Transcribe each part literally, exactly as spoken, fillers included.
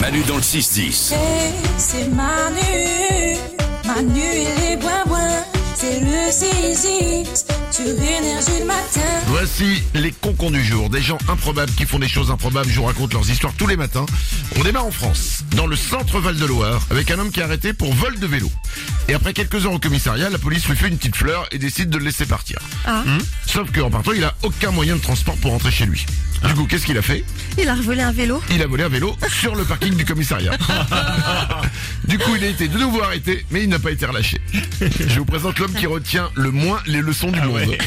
Manu dans le six dix. Hey, c'est Manu, Manu et les bois-bois, c'est le six dix sur Énergie le matin. Voici les concons du jour, des gens improbables qui font des choses improbables. Je vous raconte leurs histoires tous les matins. On démarre en France, dans le centre Val-de-Loire, avec un homme qui est arrêté pour vol de vélo. Et après quelques heures au commissariat, la police lui fait une petite fleur et décide de le laisser partir. Ah. Hum Sauf qu'en partant, il a aucun moyen de transport pour rentrer chez lui. Du coup, qu'est-ce qu'il a fait? Il a volé un vélo. Il a volé un vélo sur le parking du commissariat. Du coup, il a été de nouveau arrêté, mais il n'a pas été relâché. Je vous présente l'homme qui retient le moins les leçons du monde. ouais.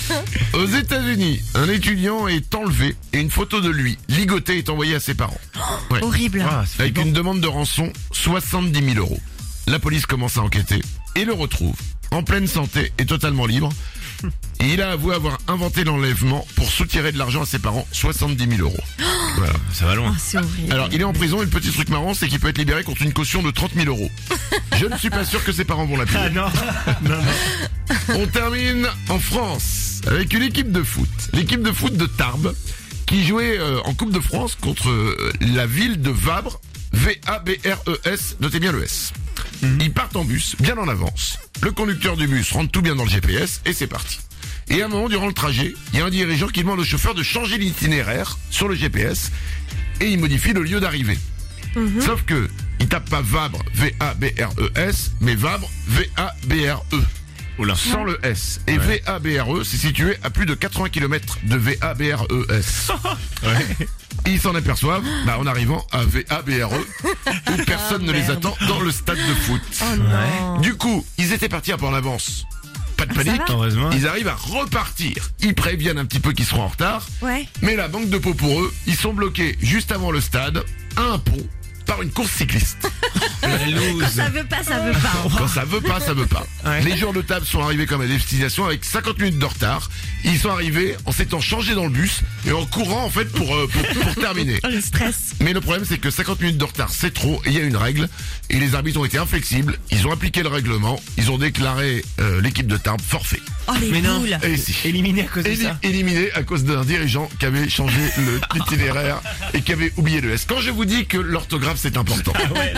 Aux États-Unis, un étudiant est enlevé et une photo de lui, ligoté, est envoyée à ses parents. Ouais. Horrible. Ah, c'est Avec flippant. une demande de rançon, soixante-dix mille euros. La police commence à enquêter et le retrouve en pleine santé et totalement libre. Et il a avoué avoir inventé l'enlèvement pour soutirer de l'argent à ses parents, soixante-dix mille euros. Voilà. Ça va loin. Ah, c'est horrible. Alors, il est en prison et le petit truc marrant, c'est qu'il peut être libéré contre une caution de trente mille euros. Je ne suis pas sûr que ses parents vont la payer. Ah non, non, non. On termine en France avec une équipe de foot. L'équipe de foot de Tarbes qui jouait euh, en Coupe de France contre euh, la ville de Vabre. V A B R E S, notez bien le S. Ils partent en bus, bien en avance. Le conducteur du bus rentre tout bien dans le G P S et c'est parti. Et à un moment, durant le trajet, il y a un dirigeant qui demande au chauffeur de changer l'itinéraire sur le G P S et il modifie le lieu d'arrivée. Sauf que il tape pas Vabre, V A B R E S, mais Vabre, V A B R E. Oula. Sans le S. Et Ouais. V A B R E, c'est situé à plus de quatre-vingts kilomètres de V A B R E S. Ouais. Ils s'en aperçoivent bah, en arrivant à V A B R E, où personne ne les attend dans le stade de foot. Oh non. Du coup, ils étaient partis un peu en avance. Pas de panique. va Heureusement. Ils arrivent à repartir. Ils préviennent un petit peu qu'ils seront en retard. Ouais. Mais la banque de peau pour eux, ils sont bloqués juste avant le stade, à un pont, par une course cycliste. La loose. Ça veut pas, ça veut pas. Quand ça veut pas, ça veut pas. Ouais. Les joueurs de table sont arrivés comme à destination avec cinquante minutes de retard. Ils sont arrivés en s'étant changés dans le bus et en courant en fait pour, euh, pour, pour terminer. Oh, le stress. Mais le problème c'est que cinquante minutes de retard c'est trop et il y a une règle et les arbitres ont été inflexibles, ils ont appliqué le règlement, ils ont déclaré euh, l'équipe de Tarbes forfait. Oh, les Mais non. boules. Et si. Éliminé à cause de Éli- ça. éliminé à cause d'un dirigeant qui avait changé le- l'itinéraire et qui avait oublié le S. Quand je vous dis que l'orthographe c'est important.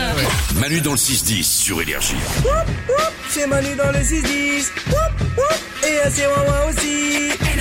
Manu dans le six dix sur Énergie. C'est Manu dans le six dix. Woup, woup. Et c'est Wawa aussi.